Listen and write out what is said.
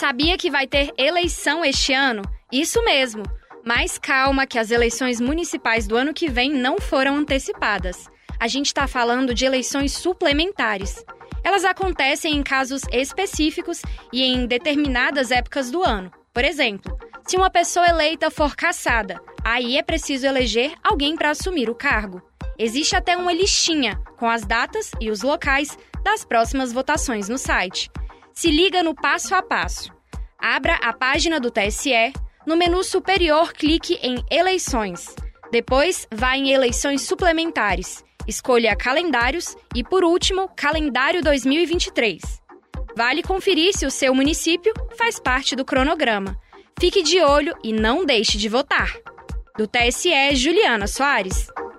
Sabia que vai ter eleição este ano? Isso mesmo! Mas calma que as eleições municipais do ano que vem não foram antecipadas. A gente está falando de eleições suplementares. Elas acontecem em casos específicos e em determinadas épocas do ano. Por exemplo, se uma pessoa eleita for cassada, aí é preciso eleger alguém para assumir o cargo. Existe até uma listinha com as datas e os locais das próximas votações no site. Se liga no passo a passo. Abra a página do TSE, no menu superior clique em Eleições. Depois, vá em Eleições Suplementares. Escolha Calendários e, por último, Calendário 2023. Vale conferir se o seu município faz parte do cronograma. Fique de olho e não deixe de votar. Do TSE, Juliana Soares.